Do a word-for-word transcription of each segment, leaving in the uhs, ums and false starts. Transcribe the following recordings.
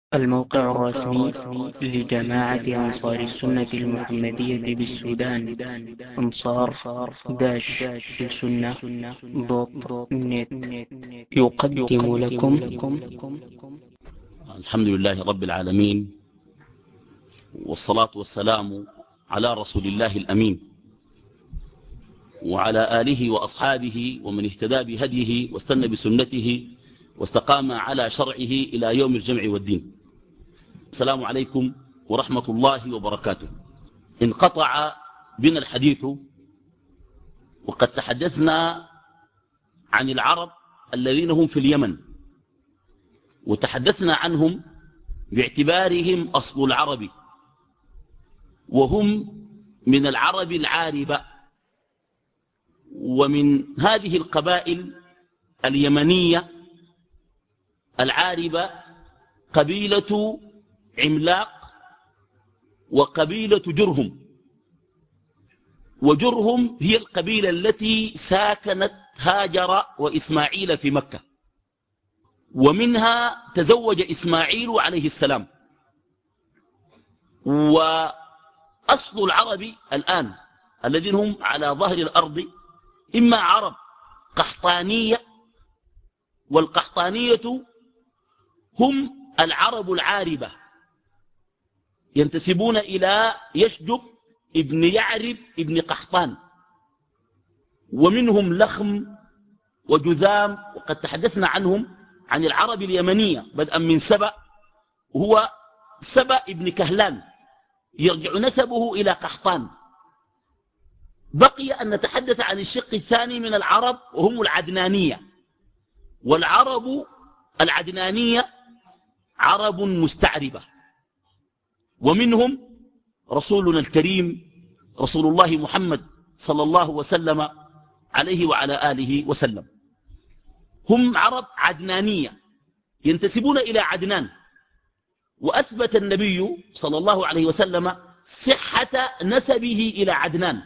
الموقع الرسمي لجماعة أنصار السنة المحمدية بالسودان أنصار داش السنة دوت نت يقدم لكم الحمد لله رب العالمين، والصلاة والسلام على رسول الله الأمين وعلى آله وأصحابه ومن اهتدى بهديه واستنى بسنته واستقام على شرعه إلى يوم الجمع والدين. السلام عليكم ورحمة الله وبركاته. انقطع بنا الحديث وقد تحدثنا عن العرب الذين هم في اليمن، وتحدثنا عنهم باعتبارهم أصل العرب، وهم من العرب العاربة، ومن هذه القبائل اليمنية العاربة قبيلة عملاق وقبيلة جرهم. وجرهم هي القبيلة التي ساكنت هاجر وإسماعيل في مكة، ومنها تزوج إسماعيل عليه السلام. وأصل العرب الآن الذين هم على ظهر الأرض إما عرب قحطانية، والقحطانية هم العرب العاربة ينتسبون إلى يشجب ابن يعرب ابن قحطان، ومنهم لخم وجذام، وقد تحدثنا عنهم عن العرب اليمنية بدءا من سبأ، وهو سبأ ابن كهلان يرجع نسبه إلى قحطان. بقي أن نتحدث عن الشق الثاني من العرب وهم العدنانية، والعرب العدنانية عرب مستعربة، ومنهم رسولنا الكريم رسول الله محمد صلى الله وسلم عليه وعلى آله وسلم. هم عرب عدنانية ينتسبون إلى عدنان، وأثبت النبي صلى الله عليه وسلم صحة نسبه إلى عدنان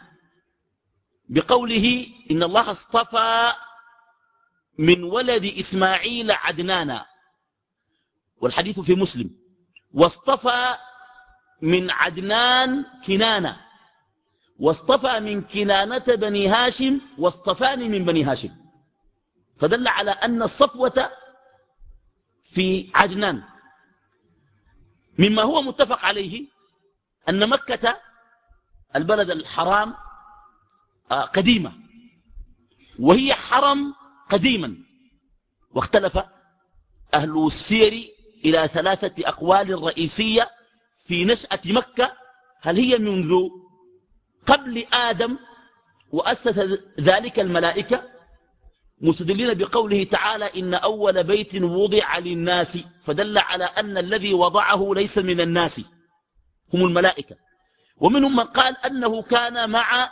بقوله إن الله اصطفى من ولد إسماعيل عدنانا، والحديث في مسلم، واصطفى من عدنان كنانة، واصطفى من كنانة بني هاشم، واصطفاني من بني هاشم، فدل على أن الصفوة في عدنان. مما هو متفق عليه أن مكة البلد الحرام قديمة، وهي حرم قديما، واختلف أهل السير إلى ثلاثة أقوال رئيسية في نشأة مكة: هل هي منذ قبل آدم وأسس ذلك الملائكة، مستدلين بقوله تعالى إن أول بيت وضع للناس، فدل على أن الذي وضعه ليس من الناس، هم الملائكة. ومنهم من قال أنه كان مع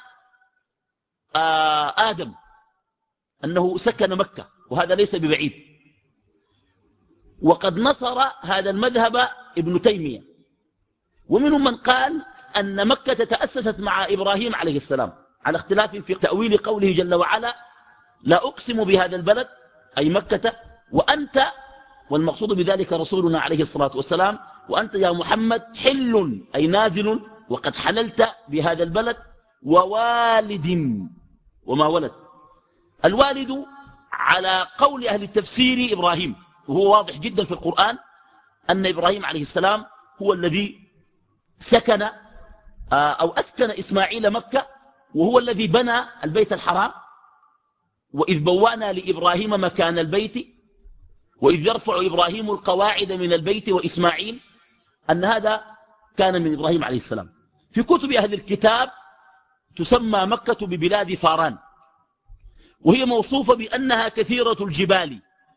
آدم، أنه سكن مكة، وهذا ليس ببعيد. وقد نصر هذا المذهب ابن تيمية. ومنهم من قال أن مكة تأسست مع إبراهيم عليه السلام، على اختلاف في تأويل قوله جل وعلا لا أقسم بهذا البلد أي مكة وأنت، والمقصود بذلك رسولنا عليه الصلاة والسلام، وأنت يا محمد حل أي نازل، وقد حللت بهذا البلد، ووالد وما ولد. الوالد على قول أهل التفسير إبراهيم، وهو واضح جدا في القرآن أن إبراهيم عليه السلام هو الذي سكن أو أسكن إسماعيل مكة، وهو الذي بنى البيت الحرام. وإذ بوانا لإبراهيم مكان البيت وإذ يرفع إبراهيم القواعد من البيت وإسماعيل، أن هذا كان من إبراهيم عليه السلام. في كتب أهل الكتاب تسمى مكة ببلاد فاران، وهي موصوفة بأنها كثيرة الجبال،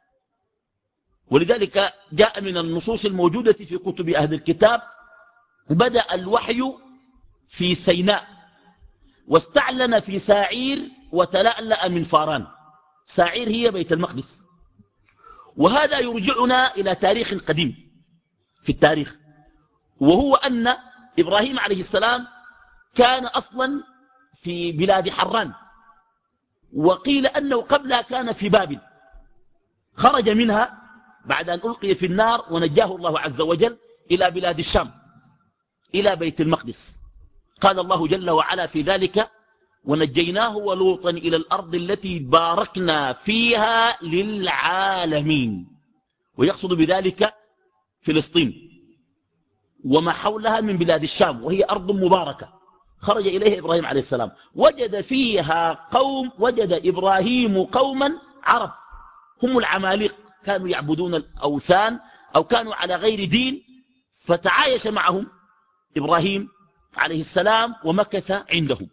ولذلك جاء من النصوص الموجودة في كتب أهل الكتاب بدأ الوحي في سيناء، واستعلن في ساعير، وتلألأ من فاران. ساعير هي بيت المقدس. وهذا يرجعنا إلى تاريخ قديم في التاريخ، وهو أن إبراهيم عليه السلام كان أصلا في بلاد حران، وقيل أنه قبلها كان في بابل، خرج منها بعد أن ألقي في النار ونجاه الله عز وجل إلى بلاد الشام إلى بيت المقدس. قال الله جل وعلا في ذلك: ونجيناه ولوطا إلى الأرض التي باركنا فيها للعالمين. ويقصد بذلك فلسطين وما حولها من بلاد الشام، وهي أرض مباركة خرج إليها إبراهيم عليه السلام. وجد فيها قوم وجد إبراهيم قوما عرب هم العماليق، كانوا يعبدون الأوثان أو كانوا على غير دين، فتعايش معهم إبراهيم عليه السلام ومكث عندهم.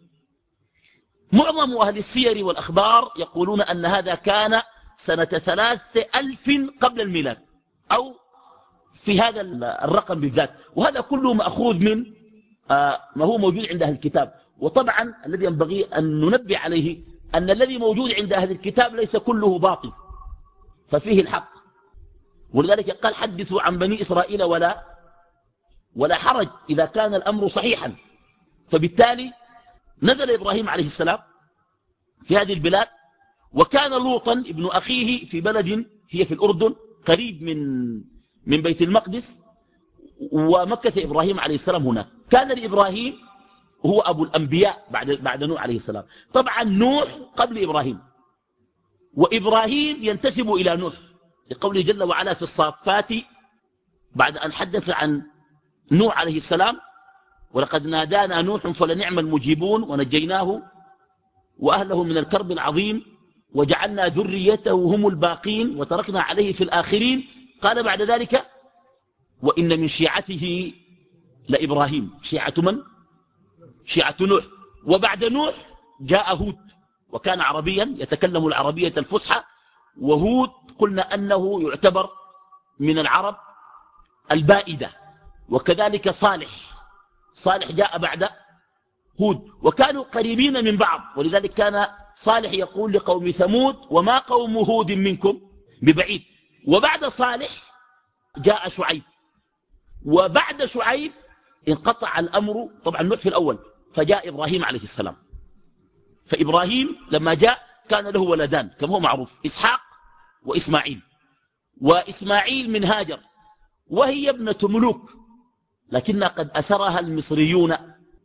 معظم أهل السير والأخبار يقولون أن هذا كان سنة ثلاث ألف قبل الميلاد أو في هذا الرقم بالذات، وهذا كله مأخوذ من ما هو موجود عند أهل الكتاب. وطبعا الذي ينبغي أن ننبه عليه أن الذي موجود عند أهل الكتاب ليس كله باطل، ففيه الحق. ولذلك قال: حدثوا عن بني إسرائيل ولا ولا حرج إذا كان الأمر صحيحا. فبالتالي نزل إبراهيم عليه السلام في هذه البلاد، وكان لوطا ابن أخيه في بلد هي في الأردن قريب من من بيت المقدس، ومكث إبراهيم عليه السلام هناك. كان لإبراهيم هو أبو الأنبياء بعد بعد نوح عليه السلام. طبعا نوح قبل إبراهيم، وإبراهيم ينتسب إلى نوح لقوله جل وعلا في الصافات بعد أن حدث عن نوح عليه السلام: ولقد نادانا نوح فلنعم المجيبون ونجيناه وأهله من الكرب العظيم وجعلنا ذريته هم الباقين وتركنا عليه في الآخرين. قال بعد ذلك: وإن من شيعته لإبراهيم. شيعة من؟ شيعة نوح. وبعد نوح جاء هود، وكان عربيا يتكلم العربية الفصحى، وهود قلنا أنه يعتبر من العرب البائدة. وكذلك صالح صالح جاء بعد هود، وكانوا قريبين من بعض، ولذلك كان صالح يقول لقوم ثمود: وما قوم هود منكم ببعيد. وبعد صالح جاء شعيب، وبعد شعيب انقطع الأمر، طبعا نوح في الأول، فجاء إبراهيم عليه السلام. فإبراهيم لما جاء كان له ولدان كما هو معروف: إسحاق وإسماعيل. وإسماعيل من هاجر، وهي ابنة ملوك، لكنها قد أسرها المصريون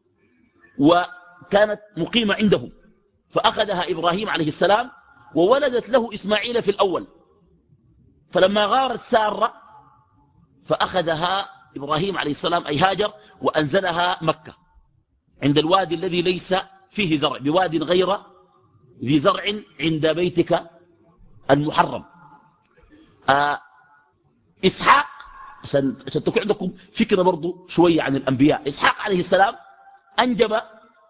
وكانت مقيمة عندهم، فأخذها إبراهيم عليه السلام وولدت له إسماعيل في الأول. فلما غارت سارة فأخذها إبراهيم عليه السلام أي هاجر وأنزلها مكة عند الوادي الذي ليس فيه زرع، بواد غير ذي زرع عند بيتك المحرم. آه إسحاق، عشان, عشان تكون عندكم فكرة برضو شوية عن الأنبياء. إسحاق عليه السلام أنجب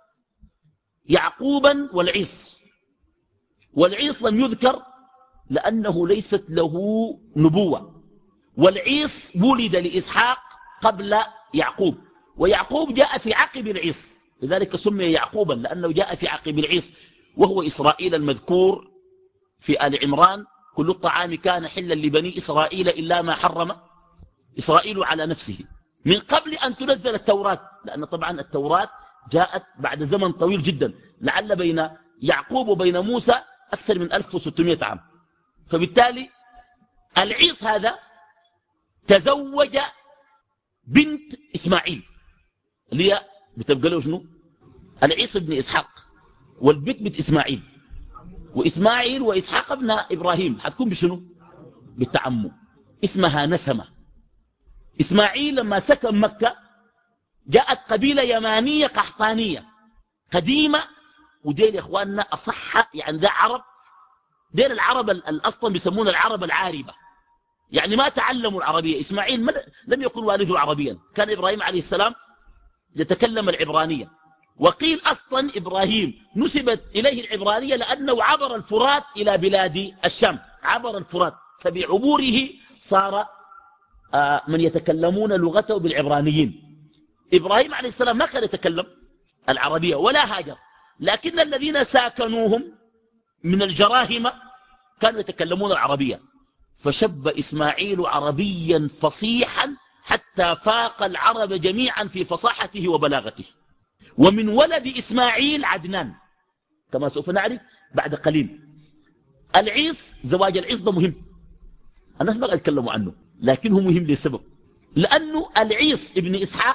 يعقوبا والعيص، والعيص لم يذكر لأنه ليست له نبوة، والعيص ولد لإسحاق قبل يعقوب، ويعقوب جاء في عقب العيص، لذلك سمي يعقوبا لأنه جاء في عقب العيص، وهو إسرائيل المذكور في آل عمران: كل الطعام كان حلا لبني إسرائيل إلا ما حرم إسرائيل على نفسه من قبل أن تنزل التوراة، لأن طبعا التوراة جاءت بعد زمن طويل جدا، لعل بين يعقوب وبين موسى أكثر من ألف وستمائة عام. فبالتالي العيص هذا تزوج بنت إسماعيل اللي هي بتبقى له شنو؟ العيص ابن إسحاق، والبنت بنت إسماعيل، وإسماعيل وإسحاق ابن إبراهيم، حتكون بشنو؟ بالتعمم. اسمها نسمة. إسماعيل لما سكن مكة جاءت قبيلة يمانية قحطانية قديمة، ودين يا إخواننا أصح، يعني ده عرب، دين العرب الأصلا بيسمون العرب العاربة، يعني ما تعلموا العربية. إسماعيل لم يكن والده عربيا، كان إبراهيم عليه السلام يتكلم العبرانية، وقيل أصلا إبراهيم نسبت إليه العبرانية لأنه عبر الفرات إلى بلاد الشام، عبر الفرات، فبعبوره صار آه من يتكلمون لغته بالعبرانيين. إبراهيم عليه السلام ما كان يتكلم العربية ولا هاجر، لكن الذين ساكنوهم من الجراهمة كانوا يتكلمون العربية، فشب إسماعيل عربيا فصيحا حتى فاق العرب جميعا في فصاحته وبلاغته. ومن ولد إسماعيل عدنان كما سوف نعرف بعد قليل. العيص، زواج العيص ده مهم. الناس ما قاعد يتكلموا عنه، لكن هو مهم لسبب، لأنه العيص ابن إسحاق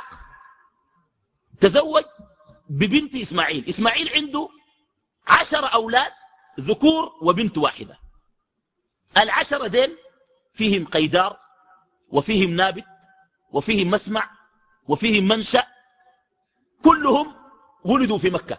تزوج ببنت إسماعيل. إسماعيل عنده عشر أولاد ذكور وبنت واحدة. العشرة دين فيهم قيدار وفيهم نابت وفيهم مسمع وفيهم منشأ، كلهم ولدوا في مكة.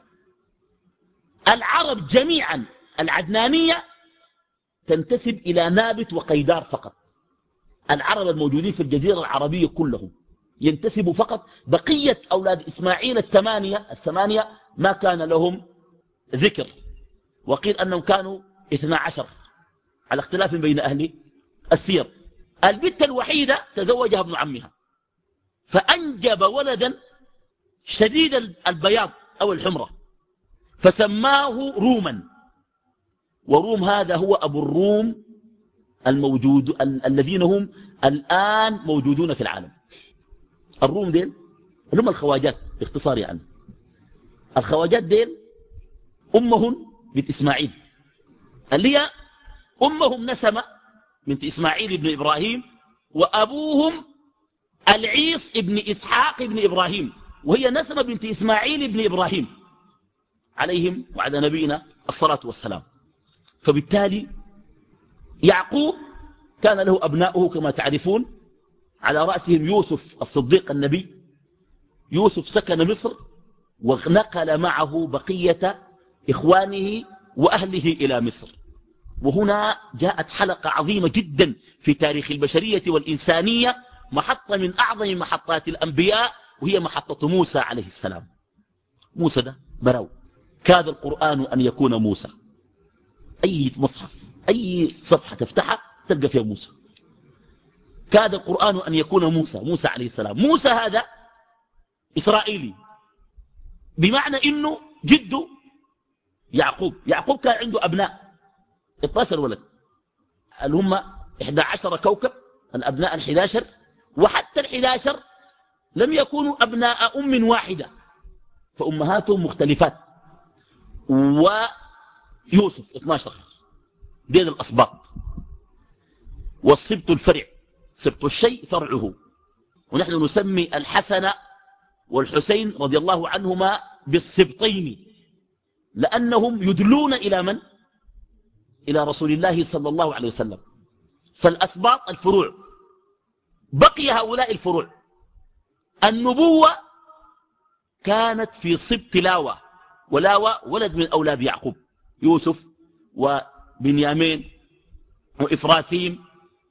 العرب جميعا العدنانية تنتسب إلى نابت وقيدار فقط. العرب الموجودين في الجزيرة العربية كلهم ينتسبوا فقط. بقية أولاد إسماعيل الثمانية الثمانية ما كان لهم ذكر، وقيل أنهم كانوا اثنا عشر على اختلاف بين أهل السير. البنت الوحيدة تزوجها ابن عمها فأنجب ولدا شديد البياض أو الحمرة فسماه روما، وروم هذا هو أبو الروم الموجود ال الذين هم الآن موجودون في العالم. الروم ديل هم الخواجات باختصار، يعني الخواجات ديل أمهم بنت إسماعيل اللي هي أمهم نسمة بنت إسماعيل بن إبراهيم، وأبوهم العيص ابن إسحاق ابن إبراهيم، وهي نسمة بنت إسماعيل بن إبراهيم عليهم وعلى نبينا الصلاة والسلام. فبالتالي يعقوب كان له أبناؤه كما تعرفون، على رأسهم يوسف الصديق النبي. يوسف سكن مصر ونقل معه بقية إخوانه وأهله إلى مصر. وهنا جاءت حلقة عظيمة جدا في تاريخ البشرية والإنسانية، محطة من أعظم محطات الأنبياء، وهي محطة موسى عليه السلام. موسى ده براو كاد القرآن أن يكون موسى. أي مصحف أي صفحة تفتحها تلقى فيها موسى. كاد القرآن أن يكون موسى موسى عليه السلام. موسى هذا إسرائيلي، بمعنى إنه جده يعقوب. يعقوب كان عنده أبناء اثنا عشر ولد، اللي هم إحدى عشر كوكب، الأبناء الحادي عشر، وحتى الحادي عشر لم يكونوا أبناء أم واحدة، فأمهاتهم مختلفات. ويوسف اثنا عشر دين الأصباط، والصبت الفرع، صبت الشيء فرعه. ونحن نسمي الحسن والحسين رضي الله عنهما بالصبطين، لأنهم يدلون إلى من؟ إلى رسول الله صلى الله عليه وسلم. فالأسباط الفروع، بقي هؤلاء الفروع. النبوة كانت في صبت لاوى، ولاوى ولد من أولاد يعقوب، يوسف وبنيامين وإفراثيم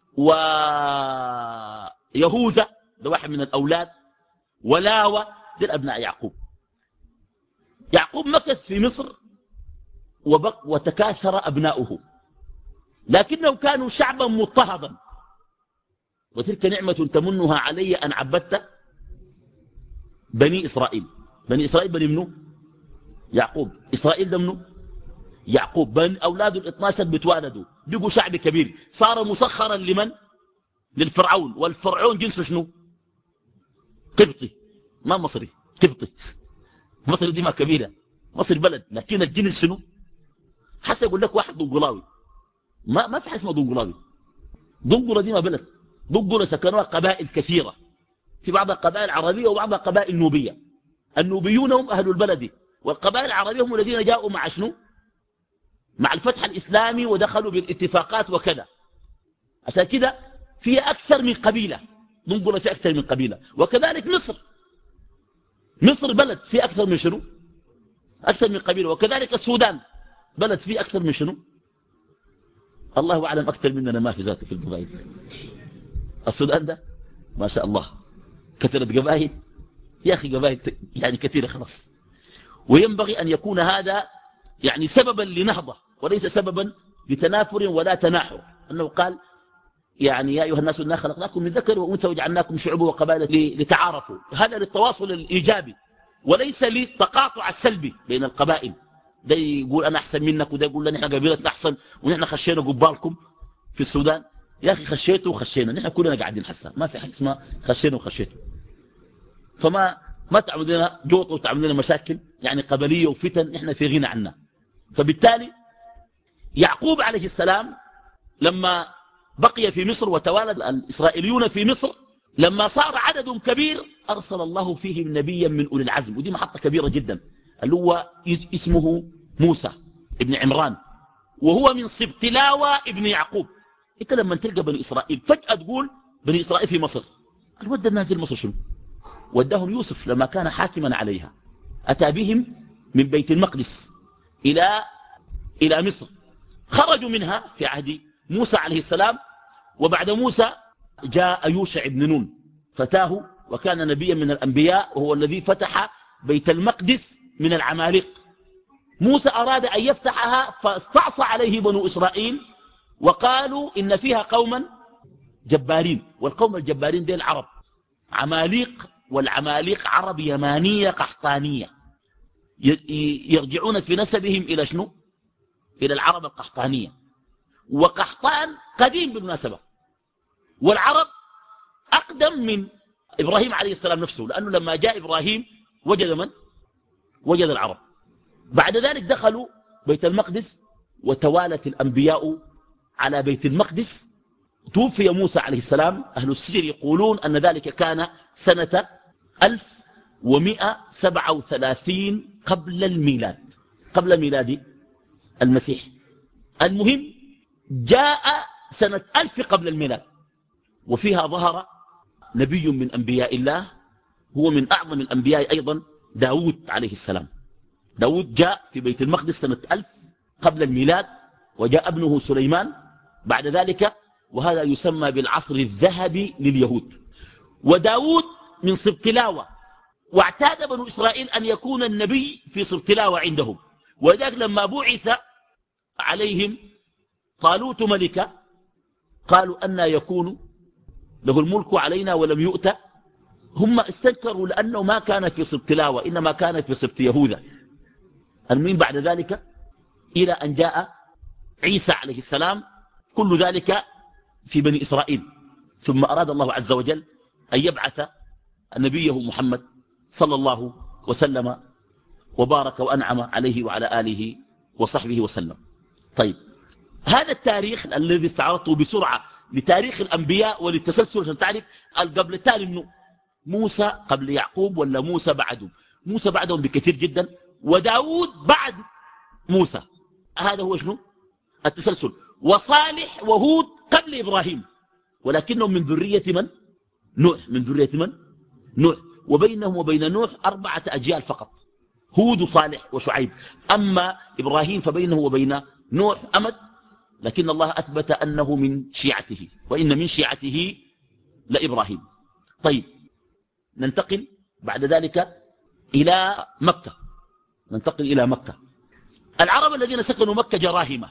ويهوذا، ده واحد من الأولاد، ولاوى دي الأبناء يعقوب. يعقوب مكث في مصر وبق وتكاثر أبناؤه، لكنهم كانوا شعبا مضطهدا. وتلك نعمة تمنها علي أن عبدت بني إسرائيل. بني إسرائيل بني منه؟ يعقوب. إسرائيل ده منه؟ يعقوب. بني أولاده الاثنى عشر بتوالدوا، بقوا شعب كبير، صار مسخرا لمن؟ للفرعون. والفرعون جنسه شنو؟ قبطي، ما مصري، قبطي. مصر دي ما كبيرة، مصر بلد، لكن الجنس شنو؟ حتى يقول لك واحد دنقلاوي، ما ما في حاجه اسمها دنقلاوي. دنقله دي ما بلد، دنقله سكنوها قبائل كثيره، في بعضها قبائل عربيه وبعضها قبائل نوبيه. النوبيون هم اهل البلد، والقبائل العربيه هم الذين جاءوا مع شنو؟ مع الفتح الاسلامي ودخلوا بالاتفاقات وكذا. عشان كده في اكثر من قبيله، دنقله في اكثر من قبيله. وكذلك مصر، مصر بلد في اكثر من شنو؟ اكثر من قبيله. وكذلك السودان بلد فيه أكثر من شنو؟ الله أعلم، أكثر مننا ما في ذاته في القبائل. السودان ده ما شاء الله كثرة قبائل، يا أخي قبائل يعني كثيرة خلاص. وينبغي أن يكون هذا يعني سببا لنهضة وليس سببا لتنافر ولا تناحر. أنه قال يعني يا أيها الناس إنا خلقناكم من ذكر وأنثى وجعلناكم شعوبا وقبائل لتعارفوا. هذا للتواصل الإيجابي وليس للتقاطع السلبي بين القبائل. ده يقول أنا أحسن منك، وده يقول نحن قبيلتنا أحسن ونحن خشينا قبالكم في السودان. يا أخي خشيته وخشينا، نحن كلنا قاعدين حسا، ما في حاجة اسمها خشينا وخشيته. فما ما تعمل لنا جوط وتعمل لنا مشاكل يعني قبلية وفتن نحن في غنى عنها. فبالتالي يعقوب عليه السلام لما بقي في مصر وتوالد الإسرائيليون في مصر، لما صار عدد كبير أرسل الله فيهم نبيا من أولي العزم، ودي محطة كبيرة جدا، اللي هو اسمه موسى ابن عمران، وهو من سبط لاوى ابن يعقوب. انت لما تلقى بني إسرائيل فجأة تقول بني إسرائيل في مصر، الود النازل مصر شنو؟ وداهم يوسف لما كان حاكما عليها، أتى بهم من بيت المقدس إلى إلى مصر، خرجوا منها في عهد موسى عليه السلام. وبعد موسى جاء يوشع بن نون فتاه، وكان نبيا من الأنبياء، وهو الذي فتح بيت المقدس من العماليق. موسى أراد أن يفتحها فاستعصى عليه بنو إسرائيل وقالوا إن فيها قوما جبارين، والقوم الجبارين دي العرب عماليق، والعماليق عرب يمانية قحطانية، يرجعون في نسبهم إلى شنو؟ إلى العرب القحطانية. وقحطان قديم بالمناسبة، والعرب أقدم من إبراهيم عليه السلام نفسه، لأنه لما جاء إبراهيم وجد من؟ وجد العرب. بعد ذلك دخلوا بيت المقدس وتوالت الأنبياء على بيت المقدس. توفي موسى عليه السلام، أهل السجر يقولون أن ذلك كان سنة ألف ومئة وسبعة وثلاثين قبل الميلاد، قبل ميلاد المسيح. المهم جاء سنة ألف قبل الميلاد، وفيها ظهر نبي من أنبياء الله، هو من أعظم الأنبياء أيضا، داود عليه السلام. داود جاء في بيت المقدس سنة ألف قبل الميلاد، وجاء ابنه سليمان بعد ذلك، وهذا يسمى بالعصر الذهبي لليهود. وداود من سبط لاوى، واعتاد بنو إسرائيل أن يكون النبي في سبط لاوى عندهم، ولذلك لما بعث عليهم طالوت ملكا قالوا أن يكون له الملك علينا ولم يؤت. هم استنكروا لأنه ما كان في سبط لاوى، إنما كان في سبط يهوذا. المهم بعد ذلك إلى أن جاء عيسى عليه السلام، كل ذلك في بني إسرائيل. ثم أراد الله عز وجل أن يبعث نبيه محمد صلى الله وسلم وبارك وأنعم عليه وعلى آله وصحبه وسلم. طيب، هذا التاريخ الذي استعرضته بسرعة لتاريخ الأنبياء وللتسلسل عشان تعرف قبل التالي منه موسى قبل يعقوب ولا موسى بعده. موسى بعدهم بكثير جدا، وداود بعد موسى. هذا هو شنو التسلسل. وصالح وهود قبل إبراهيم، ولكنهم من ذرية من؟ نوح. من ذرية من؟ نوح. وبينهم وبين نوح أربعة أجيال فقط، هود وصالح وشعيب. أما إبراهيم فبينه وبين نوح أمد، لكن الله أثبت أنه من شيعته، وإن من شيعته لإبراهيم. طيب، ننتقل بعد ذلك إلى مكة. ننتقل إلى مكة. العرب الذين سكنوا مكة جراهمة،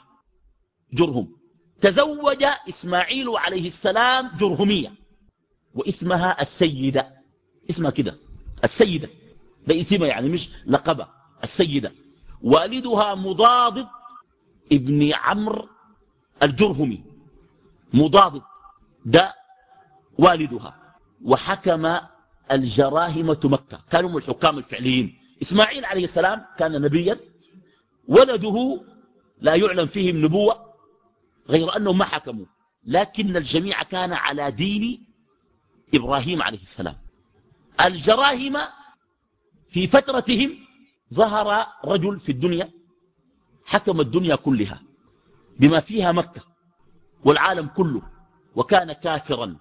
جرهم. تزوج إسماعيل عليه السلام جرهمية، واسمها السيدة، اسمها كده السيدة، ده اسمها يعني مش لقبة، السيدة. والدها مضاضد ابن عمرو الجرهمي، مضاضد ده والدها. وحكم الجراهمة مكة، كانوا من الحكام الفعليين. إسماعيل عليه السلام كان نبيا، ولده لا يعلم فيهم نبوة غير أنهم ما حكموا، لكن الجميع كان على دين إبراهيم عليه السلام. الجراهمة في فترتهم ظهر رجل في الدنيا حكم الدنيا كلها بما فيها مكة والعالم كله، وكان كافرا،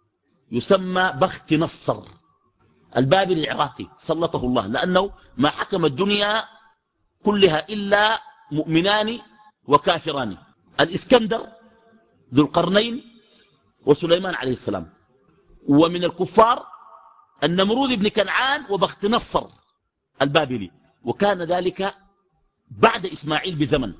يسمى بخت نصر البابلي العراقي، سلطه الله، لأنه ما حكم الدنيا كلها إلا مؤمنان وكافران، الإسكندر ذو القرنين وسليمان عليه السلام. ومن الكفار النمرود بن كنعان وبخت نصر البابلي، وكان ذلك بعد إسماعيل بزمن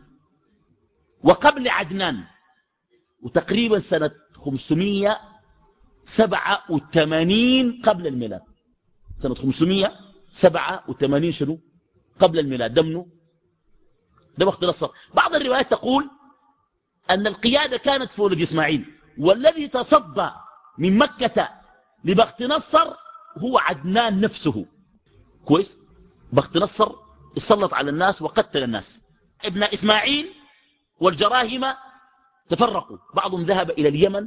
وقبل عدنان، وتقريبا سنة خمسمائة وسبعة وثمانين قبل الميلاد. سنة خمسمائة وسبعة وثمانين شنو قبل الميلاد، دمنه ده بخت نصر. بعض الروايات تقول أن القيادة كانت في ولد إسماعيل، والذي تصدى من مكة لبخت نصر هو عدنان نفسه. كويس. بخت نصر سلط على الناس وقتل الناس. ابن إسماعيل والجراهمة تفرقوا، بعضهم ذهب إلى اليمن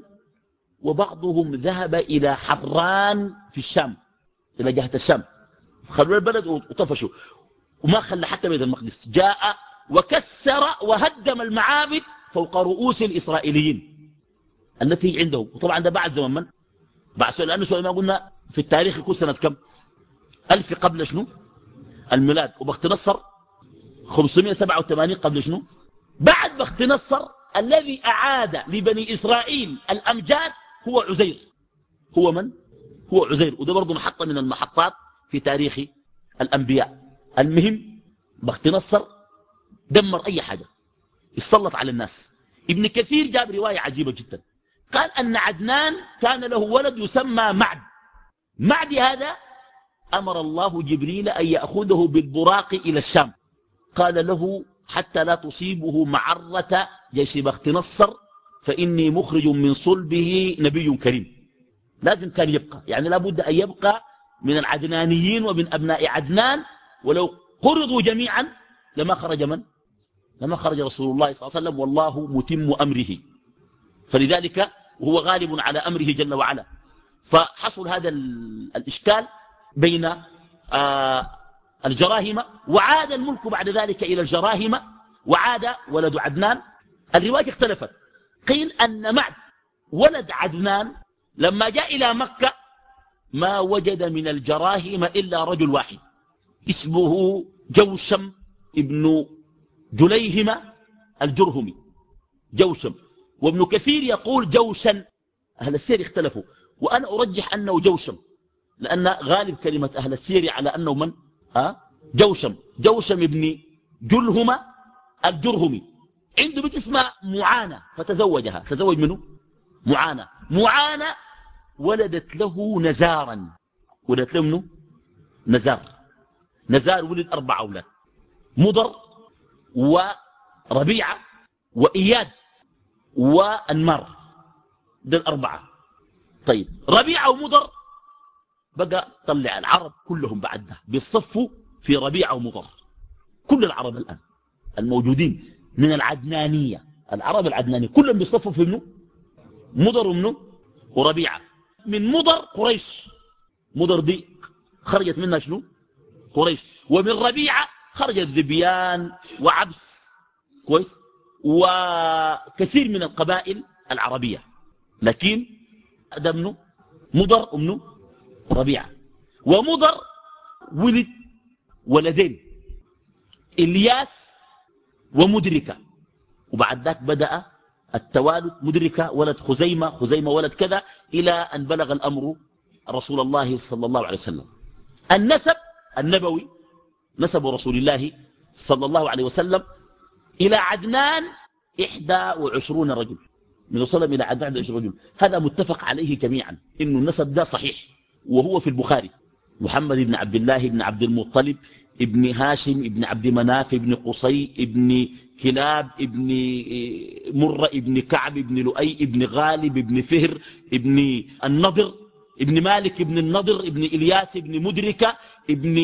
وبعضهم ذهب إلى حران في الشام، إلى جهة الشام، خلوا البلد وطفشوا، وما خلى حتى بيت المقدس. جاء وكسر وهدم المعابد فوق رؤوس الإسرائيليين التي عندهم. وطبعا ده بعد زمن من؟ بعد سؤال، لأنه سؤال ما قلنا في التاريخ يكون سنة كم؟ ألف قبل شنو؟ الميلاد. وبخت نصر خمسمائة وسبعة وثمانين قبل شنو؟ بعد بخت نصر الذي أعاد لبني إسرائيل الأمجاد هو عزير. هو من؟ هو عزير. وده برضه محطة من المحطات في تاريخ الأنبياء. المهم بخت نصر دمر أي حاجة، يسلط على الناس. ابن كثير جاب رواية عجيبة جدا، قال أن عدنان كان له ولد يسمى معد. معد هذا أمر الله جبريل أن يأخذه بالبراق إلى الشام، قال له حتى لا تصيبه معرة جيش بخت نصر فإني مخرج من صلبه نبي كريم. لازم كان يبقى، يعني لابد أن يبقى من العدنانيين ومن أبناء عدنان، ولو قرضوا جميعا لما خرج من؟ لما خرج رسول الله صلى الله عليه وسلم، والله متم أمره. فلذلك وهو غالب على أمره جل وعلا. فحصل هذا الإشكال بين آه الجراهمة، وعاد الملك بعد ذلك إلى الجراهمة، وعاد ولد عدنان. الرواية اختلفت، قيل أن معد ولد عدنان لما جاء إلى مكة ما وجد من الجراهمة إلا رجل واحد اسمه جوشم ابن جليهم الجرهمي، جوشم. وابن كثير يقول جوشن. أهل السير اختلفوا، وأنا أرجح أنه جوشم، لأن غالب كلمة أهل السير على أنه من؟ ها؟ جوشم. جوشم ابن جلهم الجرهمي. عنده بنت اسمها معانة فتزوجها. تزوج منه معانة. معانة ولدت له نزارا. ولدت له منه نزار. نزار ولد أربع أولاد، مضر وربيعة وإياد وأنمار، ده الأربعة. طيب ربيعة ومضر بقى طلع العرب كلهم بعدها بيصفوا في ربيعة ومضر. كل العرب الآن الموجودين من العدنانية، العرب العدنانية كلهم بيصفوا في منه؟ مضر ومنه وربيعة. من مضر قريش، مضر دي خرجت منها شنو؟ قريش. ومن ربيعة خرجت ذبيان وعبس، كويس، وكثير من القبائل العربية. لكن ده منه مضر ومنه ربيعة. ومضر ولد ولدين، إلياس ومدركة، وبعد ذاك بدأ التوالد. مدركة ولد خزيمة، خزيمة ولد كذا، إلى أن بلغ الأمر رسول الله صلى الله عليه وسلم. النسب النبوي، نسب رسول الله صلى الله عليه وسلم إلى عدنان إحدى وعشرون رجل. من وصل إلى عدنان إحدى وعشرون رجل، هذا متفق عليه جميعا إنه النسب ده صحيح، وهو في البخاري. محمد بن عبد الله بن عبد المطلب ابن هاشم ابن عبد مناف ابن قصي ابن كلاب ابن مرة ابن كعب ابن لؤي ابن غالب ابن فهر ابن النضر ابن مالك ابن النضر ابن إلياس ابن مدركة ابن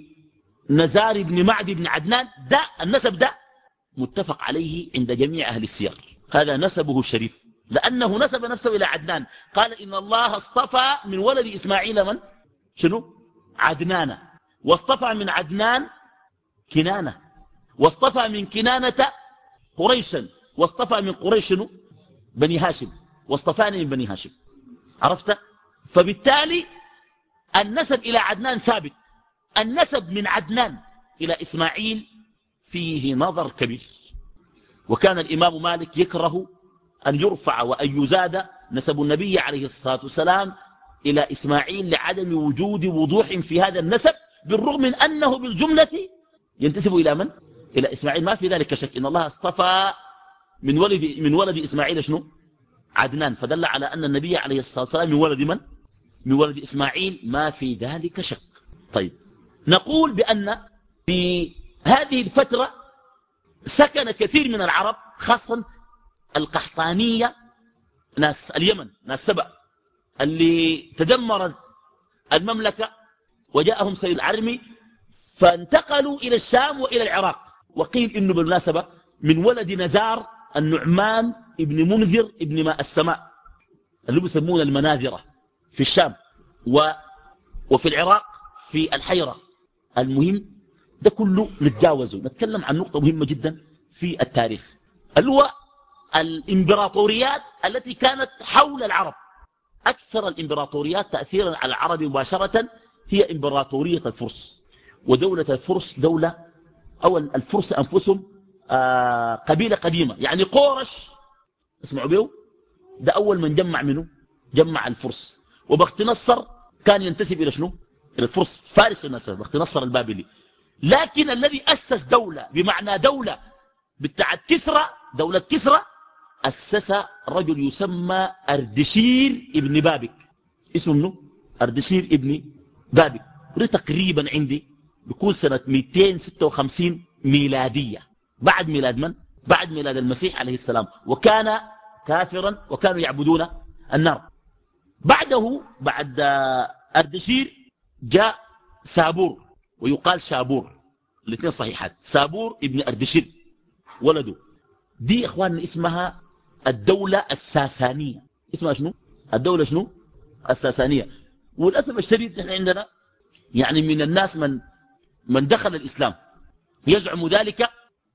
نزار ابن معد ابن عدنان. ده النسب ده متفق عليه عند جميع أهل السير، هذا نسبه الشريف، لأنه نسب نفسه إلى عدنان. قال إن الله اصطفى من ولد إسماعيل من؟ شنو؟ عدنان. واصطفى من عدنان كنانة، واصطفى من كنانة قريشا، واصطفى من قريش بني هاشم، واصطفاني من بني هاشم. عرفت؟ فبالتالي النسب إلى عدنان ثابت. النسب من عدنان إلى إسماعيل فيه نظر كبير. وكان الإمام مالك يكره أن يرفع وأن يزاد نسب النبي عليه الصلاة والسلام إلى إسماعيل لعدم وجود وضوح في هذا النسب، بالرغم من أنه بالجملة ينتسب إلى من؟ إلى إسماعيل. ما في ذلك شك. إن الله اصطفى من ولد, من ولد إسماعيل شنو؟ عدنان. فدل على أن النبي عليه الصلاة والسلام من ولد من؟ من ولد إسماعيل، ما في ذلك شك. طيب نقول بأن في هذه الفترة سكن كثير من العرب، خاصة القحطانية، ناس اليمن، ناس سبأ، اللي تدمرت المملكة وجاءهم سيد العرمي فانتقلوا إلى الشام وإلى العراق. وقيل إنه بالمناسبة من ولد نزار النعمان ابن منذر ابن ماء السماء اللي بيسمونه المناذرة في الشام و وفي العراق في الحيرة. المهم ده كله نتجاوزه، نتكلم عن نقطة مهمة جدا في التاريخ اللي هو الإمبراطوريات التي كانت حول العرب. أكثر الإمبراطوريات تأثيرا على العرب مباشرة هي إمبراطورية الفرس. ودولة الفرس دولة، أو الفرس أنفسهم آه قبيلة قديمة، يعني قورش اسمعوا بيه، ده أول من جمع منه جمع الفرس. وبخت نصر كان ينتسب إلى شنو؟ إلى الفرس، فارس النسر، بخت نصر البابلي. لكن الذي أسس دولة بمعنى دولة بتاعت كسرى، دولة كسرى، أسس رجل يسمى أردشير ابن بابك. اسمه منه أردشير ابن بابك. وده تقريبا عندي بيكون سنة مئتين وستة وخمسين ميلادية، بعد ميلاد من؟ بعد ميلاد المسيح عليه السلام. وكان كافرا وكانوا يعبدون النار. بعده بعد أردشير جاء سابور ويقال شابور، الاثنين صحيحات. سابور ابن أردشير ولده. دي يا اخواننا اسمها الدولة الساسانية. اسمها شنو؟ الدولة شنو؟ الساسانية. وللأسف الشديد نحن عندنا يعني من الناس من من دخل الإسلام يزعم ذلك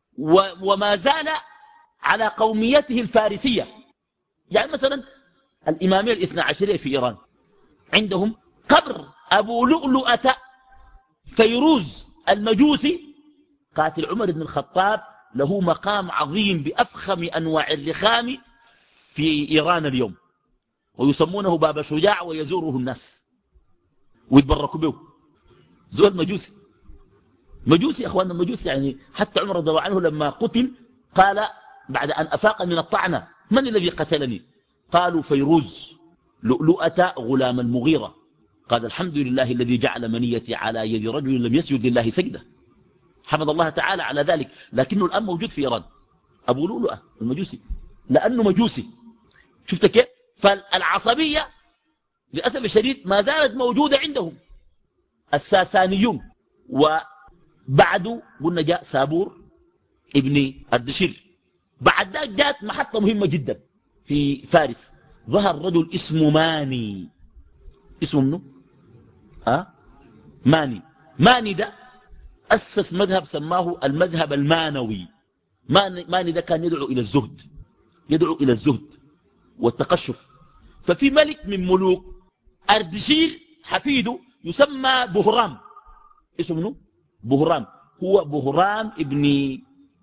وما زال على قوميته الفارسية. يعني مثلا الإمامية الاثنى عشرية في إيران عندهم قبر أبو لؤلؤة فيروز المجوسي قاتل عمر بن الخطاب، له مقام عظيم بأفخم أنواع الرخام في إيران اليوم، ويسمونه باب شجاع ويزوره الناس ويتبركوا به. زول مجوسي، مجوسي أخواننا، مجوسي. يعني حتى عمر رضي الله عنه لما قتل قال بعد أن أفاق من الطعنة: من الذي قتلني؟ قالوا: فيروز لؤلؤة غلام المغيرة. قال: الحمد لله الذي جعل منيتي على يد رجل لم يسجد لله سجدة. حمد الله تعالى على ذلك. لكنه الآن موجود في إيران أبو لؤلؤة المجوسي، لأنه مجوسي. شفت كيف؟ فالعصبية للأسف الشديد ما زالت موجودة عندهم الساسانيون. وبعده قلنا جاء سابور ابن أردشير. بعد ذلك جاءت محطة مهمة جدا في فارس. ظهر رجل اسمه ماني. اسمه منه؟ أه؟ ماني. ماني ده أسس مذهب سماه المذهب المانوي. ماني, ماني ده كان يدعو إلى الزهد، يدعو إلى الزهد والتقشف. ففي ملك من ملوك أردشير حفيده يسمى بهرام. اسمه منه؟ بهرام. هو بهرام ابن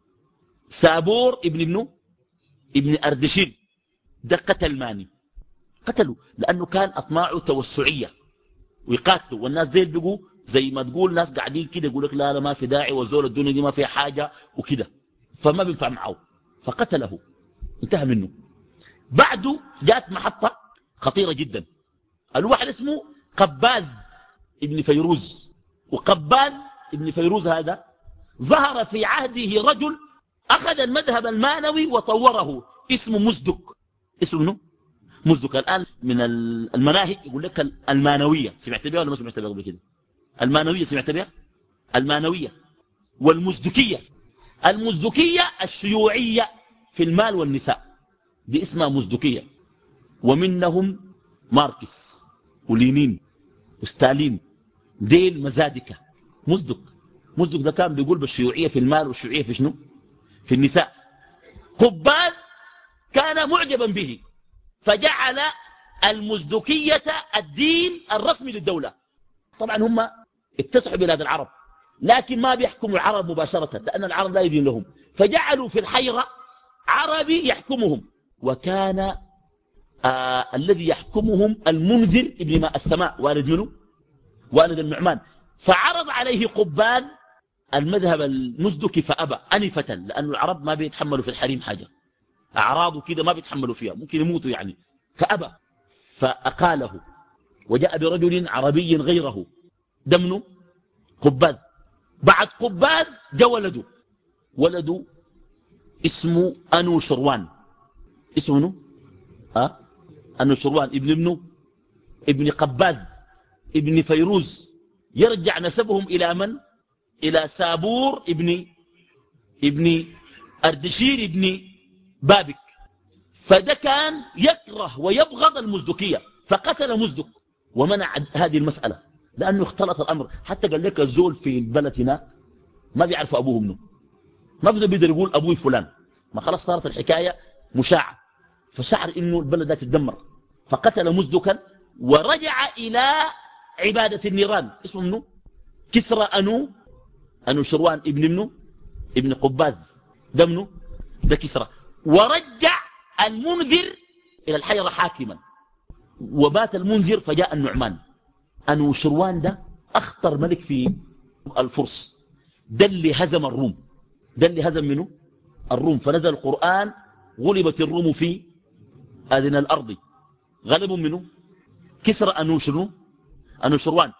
سابور ابن ابنه ابن أردشير. ده قتل ماني، قتله لأنه كان أطماعه توسعية ويقاتلوا. والناس ديل بيقوا زي ما تقول ناس قاعدين كده يقول لك لا لا ما في داعي وزول الدنيا دي ما فيها حاجة وكده، فما بينفع معه، فقتله، انتهى منه. بعده جاءت محطة خطيرة جدا. الواحد اسمه قباذ ابن فيروز. وقباذ ابن فيروز هذا ظهر في عهده رجل أخذ المذهب المانوي وطوره، اسمه مزدك. اسمه منه؟ مزدك. الآن من المناهج يقول لك المانوية. سمعت بها ولا ما سمعت بها قبل كده؟ المانوية سمعت بها؟ المانوية والمزدكية. المزدكية الشيوعية في المال والنساء، دي اسمها مزدكية. ومنهم ماركس ولينين وستالين، ديل مزادكة. مزدك مزدك ده كان بيقول بالشيوعية في المال والشيوعية في شنو؟ في النساء. قباد كان معجبا به فجعل المزدكية الدين الرسمي للدولة. طبعا هم اكتسحوا بلاد العرب لكن ما بيحكموا العرب مباشرة لأن العرب لا يدين لهم، فجعلوا في الحيرة عربي يحكمهم. وكان آه الذي يحكمهم المنذر ابن ماء السماء، والد منه؟ والد النعمان. فعرض عليه قبان المذهب المزدكي فأبى أنفة، لأن العرب ما بيتحملوا في الحريم حاجة، أعراضه كده ما بيتحملوا فيها، ممكن يموتوا يعني. فأبى فأقاله وجاء برجل عربي غيره دمنه قبان. بعد قبان جاء ولده، ولده اسمه أنو شروان. اسمه أه؟ أنو شروان ابن ابنه ابن قباذ ابن فيروز. يرجع نسبهم إلى من؟ إلى سابور ابن ابن أردشير ابن بابك. فده كان يكره ويبغض المزدكية، فقتل مزدك ومنع هذه المسألة، لأنه اختلط الأمر. حتى قال لك الزول في البلد هنا ما بيعرف أبوه منه، ما بيقدر بيقدر يقول أبوي فلان، ما خلاص صارت الحكاية مشاعة. فشعر إنه البلد ده تتدمر، فقتل مزدكا ورجع إلى عبادة النيران. اسمه منه كسرى أنو أنو شروان ابن منه ابن قباز، ده منه ده كسرى. ورجع المنذر إلى الحيرة حاكما، وبات المنذر فجاء النعمان. أنو شروان ده أخطر ملك في الفرس، ده اللي هزم الروم، ده اللي هزم منه الروم. فنزل القرآن غلبت الروم في أذن الأرض، غلبوا منه كسرى أنو شنو أنو شروان.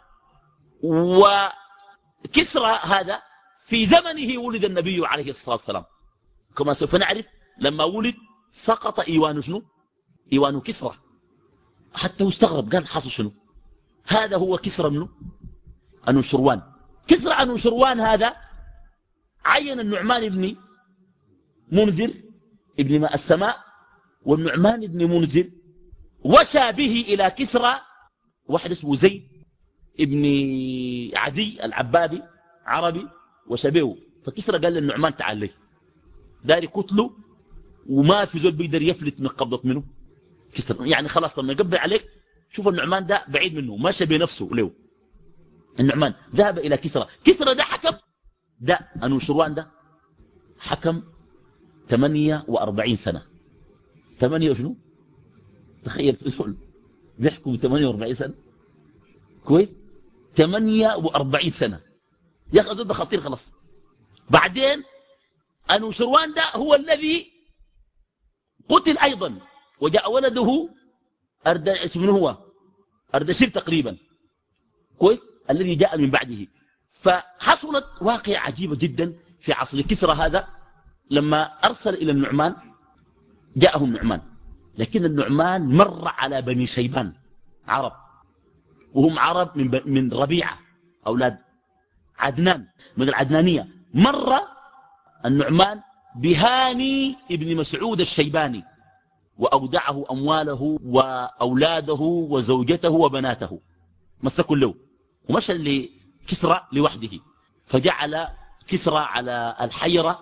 وكسرى هذا في زمنه ولد النبي عليه الصلاة والسلام، كما سوف نعرف. لما ولد سقط إيوان شنو إيوان كسرى، حتى استغرب قال حصل شنو. هذا هو كسرى منه أنو شروان. كسرى أنو شروان هذا عين النعمان بن منذر ابن ماء السماء، والنعمان بن منذر وشى به إلى كسرى واحد اسمه زيد ابن عدي العبادي عربي وشبهه. فكسرى قال للنعمان تعال لي، داري قتله وما في زول بيقدر يفلت من قبضة منه كسرى. يعني خلاص لما يقبل عليك شوف النعمان ده بعيد منه ما شبه نفسه له. النعمان ذهب إلى كسرى. كسرى ده حكم، ده أنو شروان ده حكم ثمانية وأربعين سنة. ثمانية وشنو تخيل في زول بيحكم ثمانية وأربعين سنة، كويس. ثمانية وأربعين سنة يا أخي، زول ده خطير خلاص. بعدين أنو شروان ده هو الذي قتل أيضا، وجاء ولده أرد اسمه هو أردشير تقريبا، كويس، الذي جاء من بعده. فحصلت واقعة عجيبة جدا في عصر كسرى هذا. لما أرسل إلى النعمان جاءه النعمان، لكن النعمان مر على بني شيبان عرب، وهم عرب من, من ربيعة أولاد عدنان من العدنانية. مر النعمان بهاني ابن مسعود الشيباني وأودعه أمواله وأولاده وزوجته وبناته، مسكوا له ومشى لكسرى لوحده. فجعل كسرى على الحيرة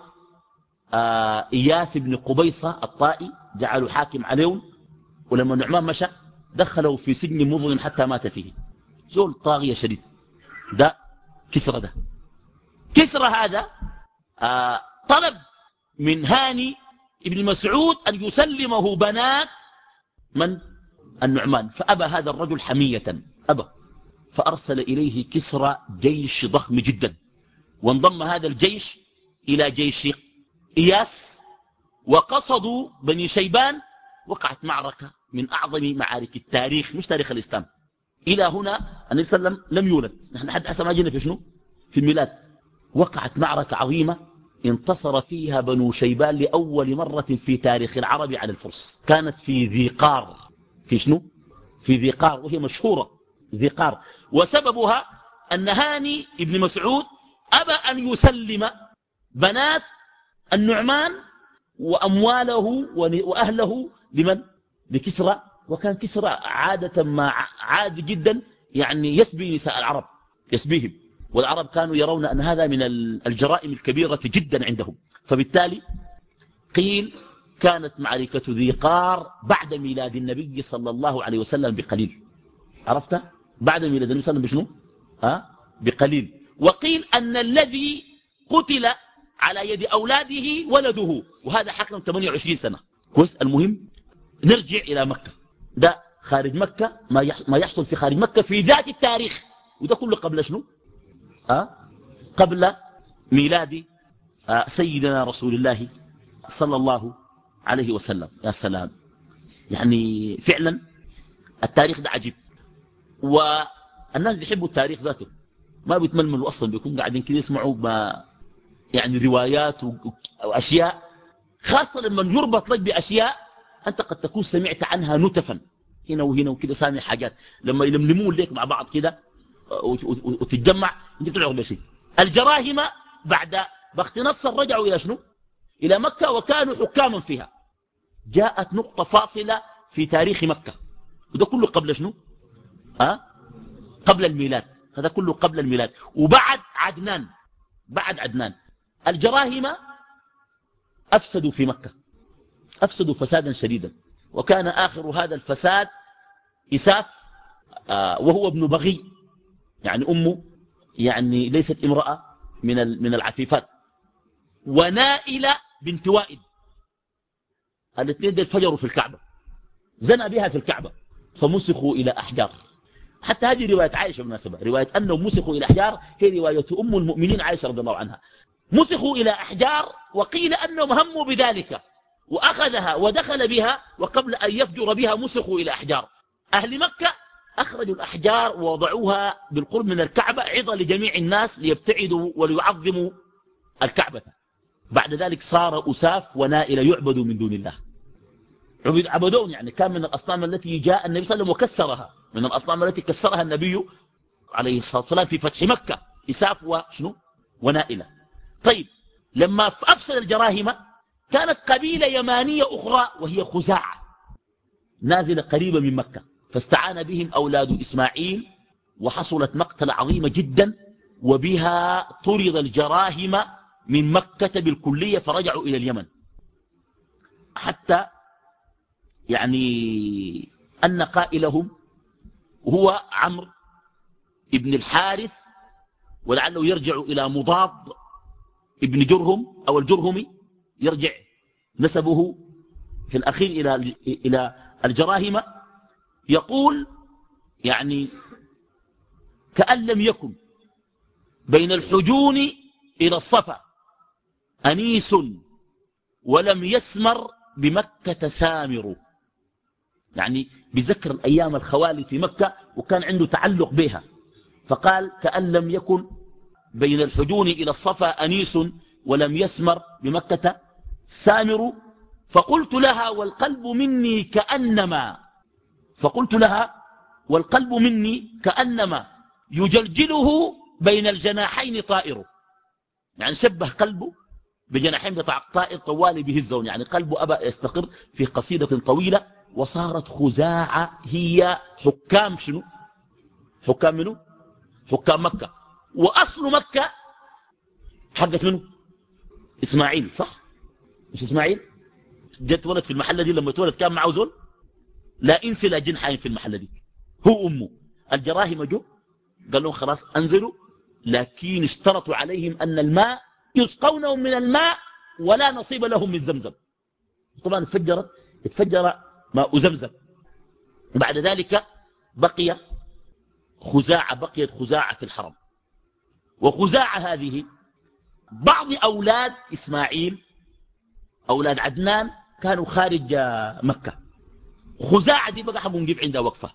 آه إياس بن قبيصة الطائي جعله حاكم عليهم. ولما النعمان مشى دخلوا في سجن مظلم حتى مات فيه. زول طاغية شديد ده كسرى. ده كسرى هذا آه طلب من هاني ابن مسعود أن يسلمه بنات من النعمان، فأبى هذا الرجل حمية، أبى. فأرسل إليه كسرى جيش ضخم جدا، وانضم هذا الجيش إلى جيش إياس، وقصدوا بني شيبان. وقعت معركة من أعظم معارك التاريخ، مش تاريخ الإسلام. إلى هنا النبي صلى الله عليه وسلم لم يولد، نحن حد أسا ما جينا في شنو في الميلاد. وقعت معركة عظيمة انتصر فيها بنو شيبان لأول مرة في تاريخ العرب على الفرس. كانت في ذي قار، في شنو في ذي قار، وهي مشهورة ذي قار. وسببها أن هاني ابن مسعود أبى أن يسلم بنات النعمان وأمواله وأهله لمن لكسرى. وكان كسرى عادة ما عادي جدا يعني يسبي نساء العرب، يسبيهم، والعرب كانوا يرون أن هذا من الجرائم الكبيرة جدا عندهم. فبالتالي قيل كانت معركة ذي قار بعد ميلاد النبي صلى الله عليه وسلم بقليل. عرفت؟ بعد ميلاد النبي صلى الله عليه وسلم بشنو؟ أه؟ بقليل. وقيل أن الذي قتل على يد أولاده ولده، وهذا حكم ثمانية وعشرين سنة، كويس. المهم نرجع إلى مكة. ده خارج مكة، ما يحصل في خارج مكة في ذات التاريخ، وده كله قبل شنو؟ أه؟ قبل ميلاد أه سيدنا رسول الله صلى الله عليه وسلم. يا سلام، يعني فعلا التاريخ ده عجيب. والناس بيحبوا التاريخ ذاته، ما بيتململوا أصلا، بيكونوا قاعدين كده يسمعوا ما يعني روايات وأشياء، خاصة لما يربط لك بأشياء أنت قد تكون سمعت عنها نتفا هنا وهنا وكده، سامع حاجات لما يلملمون ليك مع بعض كده وتتجمع انت بتلعب بشيء. الجراهمة بعد بخت نصر رجعوا إلى شنو؟ إلى مكة، وكانوا حكاما فيها. جاءت نقطة فاصلة في تاريخ مكة، وده كله قبل شنو؟ أه؟ قبل الميلاد، هذا كله قبل الميلاد وبعد عدنان. بعد عدنان الجراهمة أفسدوا في مكة، أفسدوا فسادا شديدا، وكان آخر هذا الفساد إساف، آه وهو ابن بغي، يعني أمه يعني ليست امرأة من من العفيفات، ونائلة بنت وائل، الاثنين دول فجروا في الكعبة، زنى بها في الكعبة فمسخوا إلى أحجار. حتى هذه رواية عائشة بالمناسبة، رواية أنهم مسخوا إلى أحجار هي رواية أم المؤمنين عائشة رضي الله عنها. مسخوا إلى أحجار، وقيل أنهم هموا بذلك وأخذها ودخل بها، وقبل أن يفجر بها مسخوا إلى أحجار. أهل مكة أخرجوا الأحجار ووضعوها بالقرب من الكعبة عظة لجميع الناس ليبتعدوا وليعظموا الكعبة. بعد ذلك صار أساف ونائل يعبدوا من دون الله، عبد عبدون، يعني كان من الأصنام التي جاء النبي صلى الله عليه وسلم وكسرها، من الأصنام التي كسرها النبي عليه الصلاة والسلام في فتح مكة، إساف وشنو ونائلة. طيب لما أفسد الجراهمة كانت قبيلة يمانية أخرى وهي خزاعة نازلة قريبة من مكة، فاستعان بهم أولاد إسماعيل وحصلت مقتلة عظيمة جدا، وبها طرد الجراهمة من مكة بالكلية فرجعوا إلى اليمن. حتى يعني أن قائلهم هو عمرو ابن الحارث، ولعله يرجع إلى مضاد ابن جرهم أو الجرهمي، يرجع نسبه في الأخير إلى إلى الجراهمة. يقول يعني كأن لم يكن بين الحجون إلى الصفا أنيس ولم يسمر بمكة سامر، يعني بذكر الأيام الخوالي في مكة وكان عنده تعلق بها، فقال كأن لم يكن بين الحجون إلى الصفا أنيس ولم يسمر بمكة سامر. فقلت لها والقلب مني كأنما فقلت لها والقلب مني كأنما يجلجله بين الجناحين طائر، يعني شبه قلبه بجناحين بتاع طائر طوالي بهزون، يعني قلبه أبى يستقر في قصيدة طويلة. وصارت خزاعة هي حكام شنو؟ حكام منه؟ حكام مكة. وأصل مكة حقت منه؟ إسماعيل، صح؟ مش إسماعيل جت ولد في المحلة دي، لما اتولد كان معه زول لا انسي لا جنحين في المحلة دي، هو أمه. الجراهمة جو قال لهم خلاص أنزلوا، لكن اشترطوا عليهم أن الماء يسقونهم من الماء ولا نصيب لهم من زمزم. طبعا اتفجرت اتفجر ماء زمزم. بعد ذلك بقي خزاعة بقيت خزاعة في الحرم. وخزاعة هذه بعض أولاد إسماعيل أولاد عدنان كانوا خارج مكة. خزاعة دي بقى حقهم نجيب عندها وقفة.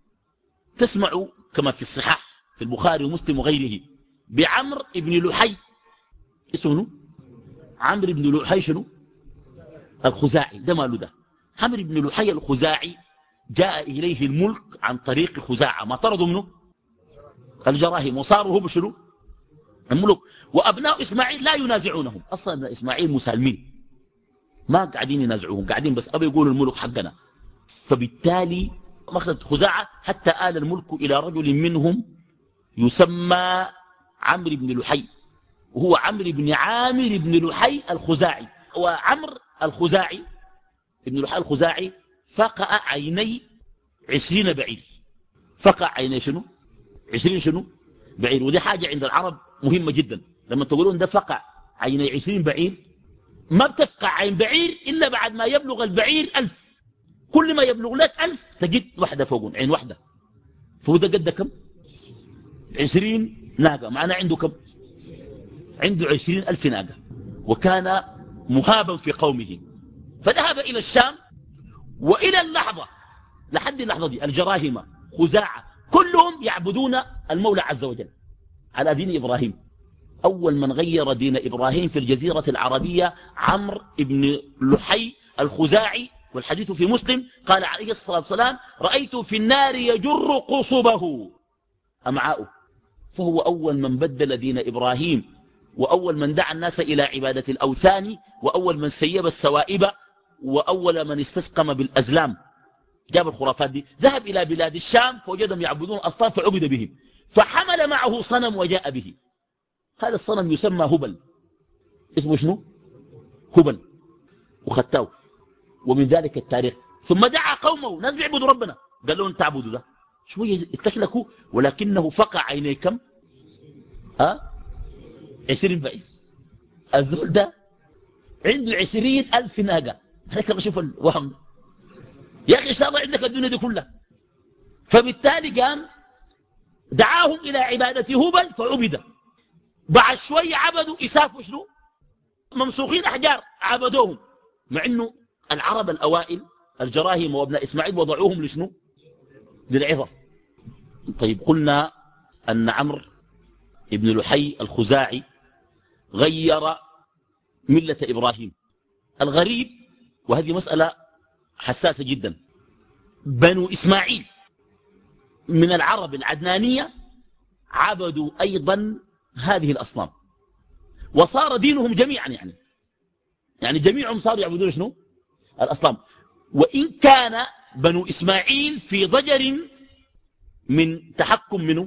تسمعوا كما في الصحاح في البخاري ومسلم وغيره بعمر بن لحي، اسمه عمرو بن لحي شنو الخزاعي، ده ماله ده. عمرو بن لحي الخزاعي جاء إليه الملك عن طريق خزاعة، ما طردوا منه الجراهيم وصاروا هم شنو الملك. وأبناء إسماعيل لا ينازعونهم، أصلا أبناء إسماعيل مسالمين ما قاعدين ينازعوهم، قاعدين بس أبي يقولوا الملك حقنا. فبالتالي مخذت خزاعة حتى آل الملك إلى رجل منهم يسمى عمرو بن لحي، وهو عمرو بن عامر بن لحي الخزاعي. وعمرو الخزاعي ابن لحي الخزاعي فقع عيني عشرين بعير. فقع عيني شنو عشرين شنو بعير. ودي حاجة عند العرب مهمة جدا، لما تقولون ده فقع عيني عشرين بعير، ما بتفقع عين بعير إلا بعد ما يبلغ البعير ألف. كل ما يبلغ لك ألف تجد واحدة فوقهم، عين واحدة. فهو ده قد كم؟ عشرين ناقة. معنا عنده كم؟ عنده عشرين ألف ناقة. وكان مهابا في قومه. فذهب إلى الشام، وإلى اللحظة لحد اللحظة دي الجراهمة خزاعة كلهم يعبدون المولى عز وجل على دين إبراهيم. أول من غير دين إبراهيم في الجزيرة العربية عمرو بن لحي الخزاعي، والحديث في مسلم قال عليه الصلاة والسلام رأيت في النار يجر قصبه أمعاؤه. فهو أول من بدل دين إبراهيم، وأول من دعا الناس إلى عبادة الأوثان، وأول من سيب السوائب، وأول من استسقم بالأزلام جاب الخرافات دي، ذهب إلى بلاد الشام فوجدهم يعبدون الأصنام فعبد بهم، فحمل معه صنم وجاء به. هذا الصنم يسمى هبل، اسمه شنو؟ هبل، وختاه. ومن ذلك التاريخ ثم دعا قومه، ناس بيعبدوا ربنا، قال لهم تعبدوا ده شوية اتكلكوا، ولكنه فقع عينيه كم؟ أه؟ عشرين بعيد. الزول ده عنده عشرين ألف ناقة. هذاك الله شوف الوهم ده. يا أخي إن شاء الله عندك الدنيا دي كلها. فبالتالي قام دعاهم إلى عبادة هبل فعبد. بعد شوية عبدوا إساف وشنو؟ ممسوخين أحجار عبدوهم، مع أنه العرب الأوائل الجراهيم وابن إسماعيل وضعوهم لشنو؟ للعظة. طيب قلنا أن عمرو ابن لحي الخزاعي غير ملة إبراهيم. الغريب، وهذه مسألة حساسة جدا، بنو إسماعيل من العرب العدنانية عبدوا أيضا هذه الأصنام، وصار دينهم جميعا يعني يعني جميعهم صاروا يعبدون شنو؟ الأصنام. وإن كان بنو إسماعيل في ضجر من تحكم منه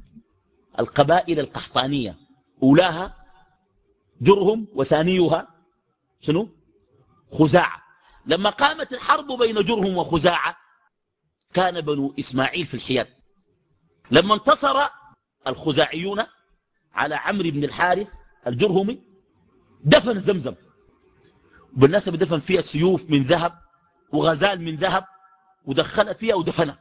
القبائل القحطانية، أولاها جرهم وثانيها شنو؟ خزاعة. لما قامت الحرب بين جرهم وخزاعة كان بنو إسماعيل في الحياد. لما انتصر الخزاعيون على عمرو بن الحارث الجرهمي دفن زمزم، بالنسبة دفن فيها سيوف من ذهب وغزال من ذهب، ودخل فيها ودفنها،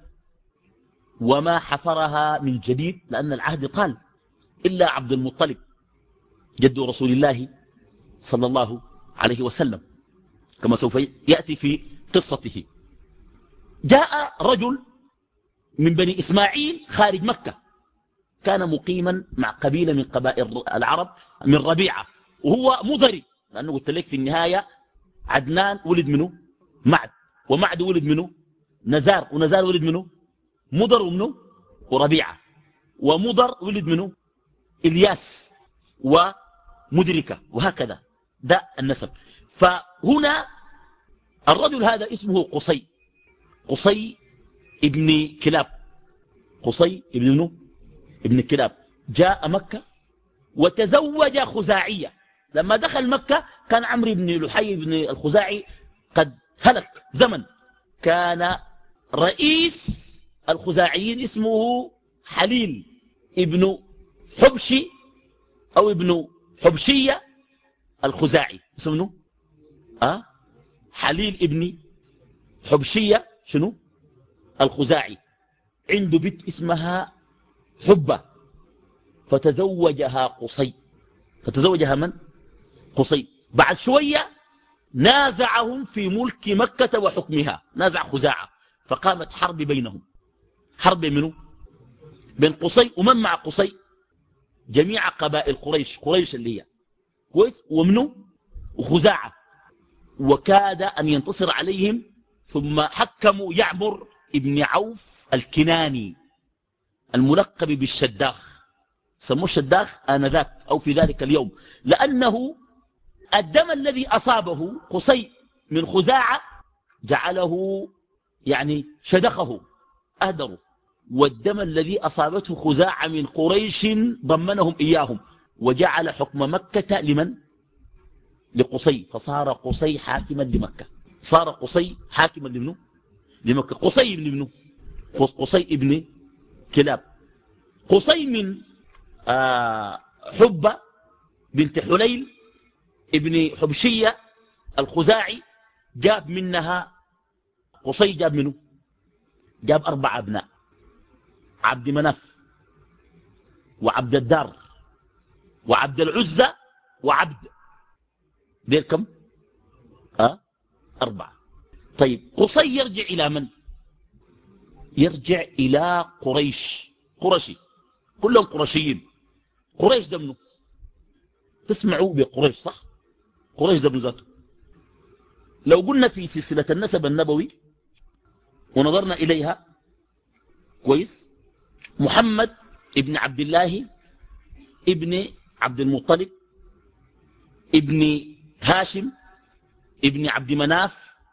وما حفرها من جديد، لأن العهد طال، إلا عبد المطلب جد رسول الله صلى الله عليه وسلم، كما سوف يأتي في قصته. جاء رجل من بني إسماعيل خارج مكة، كان مقيما مع قبيلة من قبائل العرب من ربيعة، وهو مضري، لأنه قلت لك في النهاية عدنان ولد منه معد، ومعد ولد منه نزار، ونزار ولد منه مضر ومنه وربيعة، ومضر ولد منه إلياس ومدركة، وهكذا ده النسب. فهنا الرجل هذا اسمه قصي، قصي ابن كلاب، قصي ابن منه ابن كلاب، جاء مكة وتزوج خزاعية. لما دخل مكة كان عمرو بن لحي بن الخزاعي قد هلك زمن، كان رئيس الخزاعيين اسمه حليل ابن حبشي أو ابن حبشية الخزاعي، اسمه أه؟ حليل ابن حبشية شنو الخزاعي، عنده بنت اسمها حبة، فتزوجها قصي. فتزوجها من؟ قصي. بعد شوية نازعهم في ملك مكة وحكمها، نازع خزاعة، فقامت حرب بينهم. حرب منه؟ بين قصي ومن مع قصي؟ جميع قبائل قريش، قريش اللي هي كويس، ومنه وخزاعة، وكاد أن ينتصر عليهم. ثم حكموا يعمر ابن عوف الكناني الملقب بالشداخ، سموه الشداخ آنذاك أو في ذلك اليوم، لأنه الدم الذي أصابه قصي من خزاعة جعله يعني شدخه أهدره، والدم الذي أصابته خزاعة من قريش ضمنهم إياهم، وجعل حكم مكة لمن؟ لقصي، فصار قصي حاكما لمكة، صار قصي حاكما لمنه؟ لمكة. قصي ابن منه؟ قصي ابن كلاب. قصي من آه حبة بنت حليل ابن حبشية الخزاعي، جاب منها قصي، جاب منه؟ جاب أربع أبناء، عبد مناف وعبد الدار وعبد العزة وعبد، دير كم؟ أه؟ أربعة. طيب قصي يرجع إلى من؟ يرجع إلى قريش، قرشي، كلهم قرشيين. قريش ده منه؟ تسمعوا بقريش صح؟ قريش ده من ذاته. لو قلنا في سلسلة النسب النبوي ونظرنا إليها كويس، محمد ابن عبد الله ابن عبد المطلب ابن هاشم ابن عبد مناف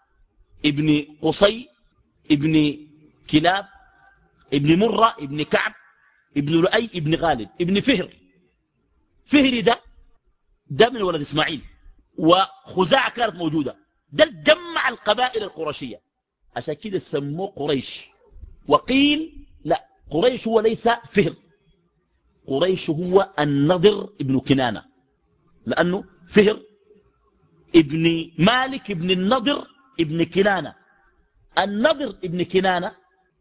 ابن قصي ابن كلاب ابن مرة ابن كعب ابن لؤي ابن غالب ابن فهر. فهر ده ده من ولد إسماعيل، وخزاعة كانت موجودة. ده جمع القبائل القرشية، عشان كده سموه قريش. وقيل لا، قريش هو ليس فهر، قريش هو النضر ابن كنانة، لأنه فهر ابن مالك ابن النضر ابن كنانة. النضر ابن كنانة،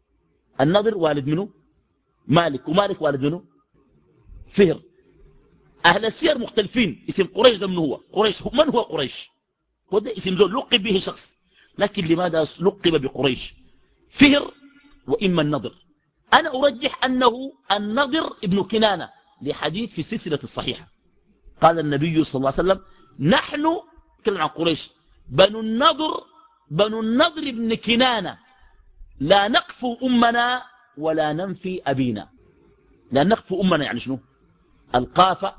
النضر والد منه مالك، ومالك والد منه فهر. أهل السير مختلفين اسم قريش ده من هو قريش. من هو قريش؟ هو ده اسم زول لقب به شخص، لكن لماذا لقب بقريش؟ فهر وإما النضر. أنا أرجح أنه النضر ابن كنانة لحديث في السلسلة الصحيحة قال النبي صلى الله عليه وسلم: نحن نتكلم عن قريش بنو النضر بنو النضر ابن كنانة، لا نقفو أمنا ولا ننفي أبينا. لا نقفو أمنا يعني شنو؟ القافة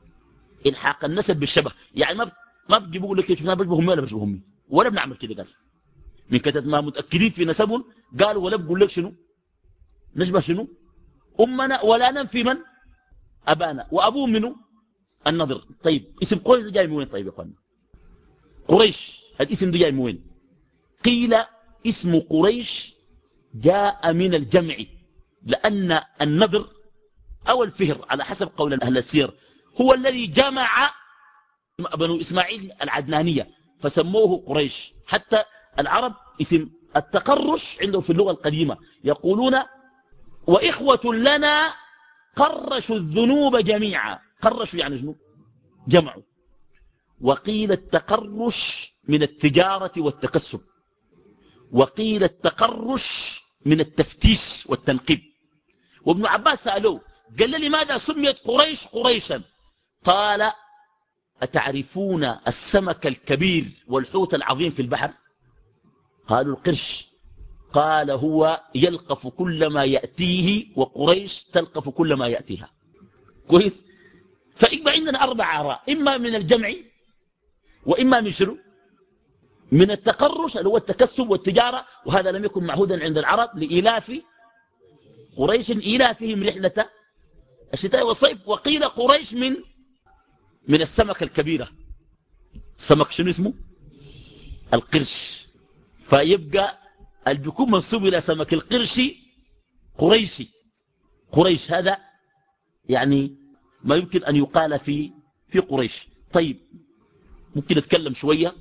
الحاق النسب بالشبه، يعني ما ما بيجي بيقول لك شوف انا بشبه امي ولا بشبه امي، ولا بنعمل كده. قال من كتب ما متاكدين في نسبهم، قالوا ولا بقول لك شنو نشبه شنو امنا ولا ننفي من ابانا. وابوه منه النضر. طيب اسم قريش ده جاي من وين؟ طيب يا اخوانا، قريش الاسم ده جاي من وين؟ قيل اسم قريش جاء من الجمع، لان النضر او الفهر على حسب قول اهل السير هو الذي جمع بنو إسماعيل العدنانية فسموه قريش. حتى العرب اسم التقرش عندهم في اللغة القديمة يقولون: وإخوة لنا قرشوا الذنوب جميعا. قرشوا يعني شنو؟ جمعوا. وقيل التقرش من التجارة والتكسب، وقيل التقرش من التفتيش والتنقيب. وابن عباس سألوه قال: لماذا سميت قريش قريشا؟ قال: أتعرفون السمك الكبير والحوت العظيم في البحر؟ قالوا: القرش. قال: هو يلقف كل ما يأتيه، وقريش تلقف كل ما يأتيها. كويس. فإما عندنا أربع آراء: إما من الجمع، وإما من شنو؟ من التقرش اللي هو التكسب والتجارة، وهذا لم يكن معهودا عند العرب لإيلاف قريش إيلافهم رحلة الشتاء والصيف. وقيل قريش من من السمكة الكبيرة. السمك شنو اسمه؟ القرش. فيبقى اللي بيكون منسوب إلى سمك القرش قريشي. قريش هذا يعني ما يمكن أن يقال في في قريش. طيب ممكن نتكلم شوية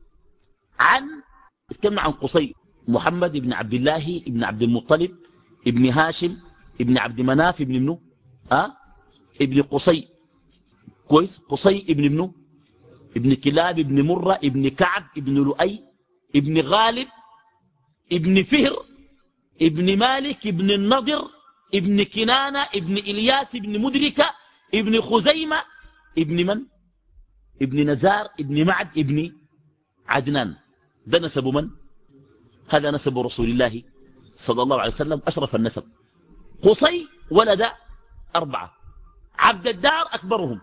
عن نتكلم عن قصي. محمد بن عبد الله بن عبد المطلب ابن هاشم ابن عبد مناف ابن منه أه؟ ابن قصي. كويس. قصي ابن منه ابن كلاب ابن مرة ابن كعب ابن لؤي ابن غالب ابن فهر ابن مالك ابن النضر ابن كنانة ابن إلياس ابن مدركة ابن خزيمة ابن من؟ ابن نزار ابن معد ابن عدنان. ده نسب من؟ هذا نسب رسول الله صلى الله عليه وسلم، أشرف النسب. قصي ولد أربعة، عبد الدار أكبرهم.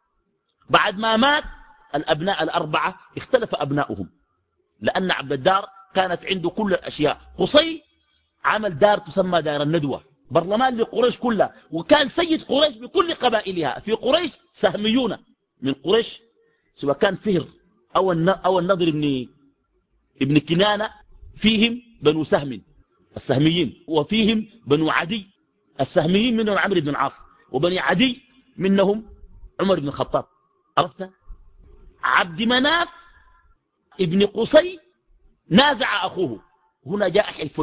بعد ما مات الأبناء الأربعة اختلف أبناؤهم، لأن عبد الدار كانت عنده كل الأشياء. قصي عمل دار تسمى دار الندوة، برلمان لقريش كلها، وكان سيد قريش بكل قبائلها. في قريش سهميون من قريش، سواء كان فهر أو أو النضر ابن ابن كنانة، فيهم بنو سهم السهميين، وفيهم بنو عدي السهميين، منهم عمرو بن العاص، وبني عدي منهم عمر بن الخطاب. عرفت؟ عبد مناف ابن قصي نازع أخوه. هنا جاء حلف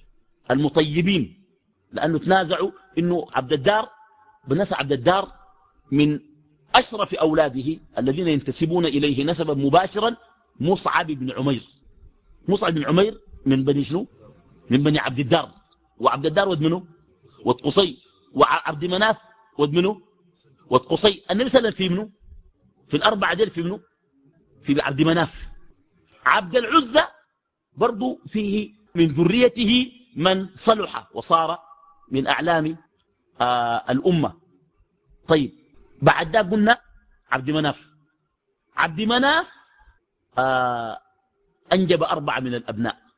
المطيبين، لأنه تنازعوا إنه عبد الدار بنسى عبد الدار من أشرف أولاده الذين ينتسبون إليه نسبا مباشرا مصعب بن عمير. مصعب بن عمير من بني شنو؟ من بني عبد الدار. وعبد الدار ود منه؟ ود قصي. وعبد مناف ود منه؟ ود قصي. النبي صلى الله عليه وسلم في منه؟ في الأربعة ديل في منه؟ في عبد مناف. عبد العزة برضو فيه من ذريته من صلح وصار من أعلام آه الأمة. طيب بعد ده قلنا عبد مناف. عبد مناف آه أنجب أربعة من الأبناء.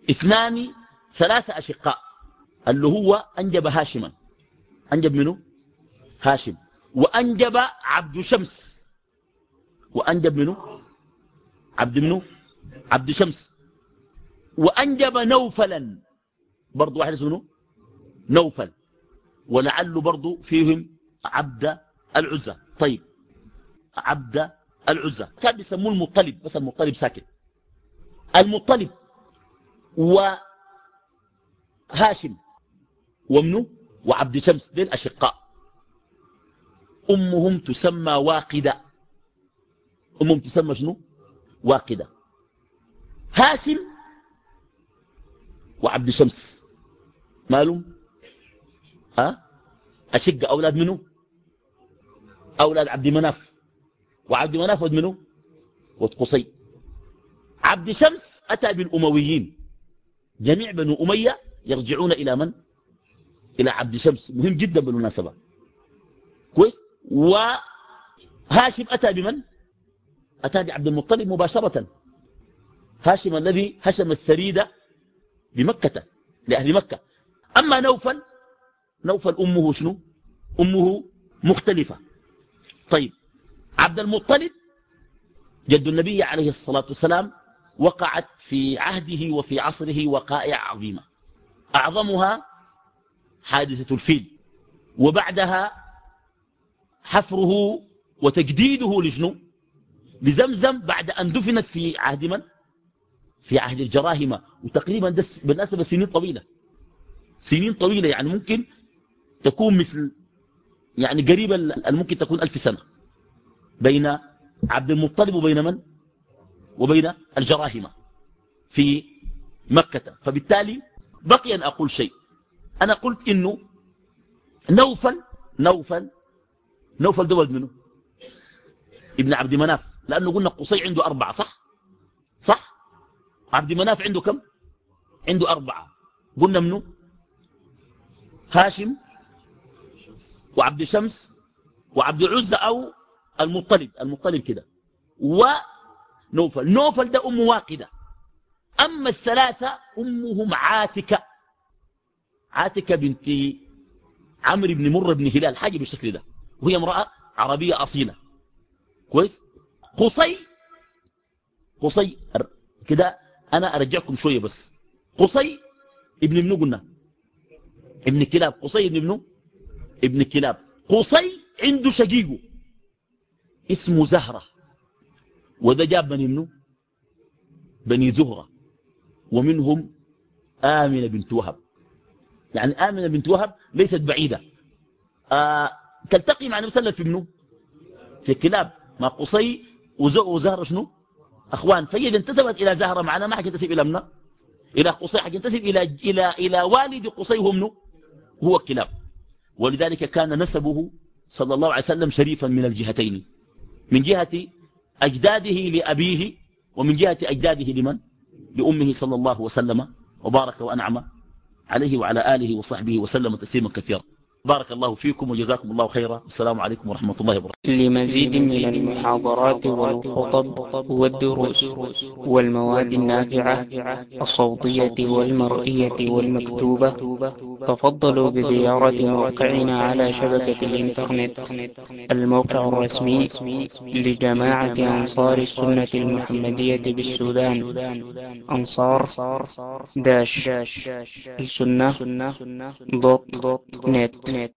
اثنان ثلاثة أشقاء، اللي هو أنجب هاشما. أنجب منه هاشم. وأنجب عبد شمس. وأنجب منه عبد منه عبد شمس. وأنجب نوفلا، برضو واحد اسمه نوفل، ولعله برضو فيهم عبد العزة. طيب عبد العزة كان بيسموه المطلب، بس المطلب ساكت. المطلب وهاشم ومنه وعبد شمس دين أشقاء. أمهم تسمى واقدة. أمهم تسمى شنو؟ واقدة. هاشم وعبد شمس مالهم؟ أه؟ أشق أولاد منه؟ أولاد عبد مناف. وعبد مناف ود منه؟ ود قصي. عبد شمس أتى بالأمويين، جميع بنو أمية يرجعون إلى من؟ إلى عبد شمس، مهم جدا بالمناسبة. كويس. وهاشم أتى بمن؟ أتى بعبد المطلب مباشرة. هاشم الذي هشم الثريد بمكة لأهل مكة. أما نوفل، نوفل أمه شنو؟ أمه مختلفة. طيب عبد المطلب جد النبي عليه الصلاة والسلام وقعت في عهده وفي عصره وقائع عظيمة، أعظمها حادثة الفيل، وبعدها حفره وتجديده لشنو؟ لزمزم، بعد أن دفنت في عهد من؟ في عهد الجراهمة. وتقريبا بالنسبة سنين طويلة، سنين طويلة، يعني ممكن تكون مثل يعني قريبا ممكن تكون ألف سنة بين عبد المطلب وبين من؟ وبين الجراهمة في مكة. فبالتالي بقي أن أقول شيء. أنا قلت إنه نوفل نوفل نوفل ده ولد منه؟ ابن عبد مناف، لأنه قلنا قصي عنده أربعة، صح؟ صح؟ عبد مناف عنده كم؟ عنده أربعة. قلنا منه؟ هاشم وعبد شمس وعبد العزة أو المطلب، المطلب كده، ونوفل. نوفل ده أم واقدة. أما الثلاثة أمهم عاتكة. عاتكة بنت عمرو بن مر بن هلال، حاجة بالشكل ده، وهي امرأة عربية أصيلة. كويس. قصي قصي كده أنا أرجعكم شوية بس. قصي ابن ابنه، قلنا ابن كلاب. قصي ابن ابنه ابن كلاب. قصي عنده شقيقه اسمه زهرة، وده جاب بني ابنه بني زهرة، ومنهم آمنة بنت وهب. يعني آمنة بنت وهب ليست بعيدة، آه تلتقي مع النبي صلى الله عليه وسلم في ابنه في كلاب. ما قصي وزهرة شنو؟ أخوان. فهي إذا انتسبت إلى زهرة معنا ما حتنتسب إلى منه إلى قصي، حتنتسب إلى إلى إلى والد قصي هو منه هو كلاب. ولذلك كان نسبه صلى الله عليه وسلم شريفا من الجهتين، من جهة أجداده لأبيه، ومن جهة أجداده لمن؟ لأمه صلى الله وسلم وبارك وأنعم عليه وعلى آله وصحبه وسلم تسليما كثيرا. بارك الله فيكم وجزاكم الله خيرا، والسلام عليكم ورحمة الله وبركاته. لمزيد من المحاضرات والخطب والدروس والمواد النافعة الصوتية والمرئية والمكتوبة، تفضلوا بزيارة موقعنا على شبكة الإنترنت. الموقع الرسمي لجماعة أنصار السنة المحمدية بالسودان، أنصار داش السنة دوت نت.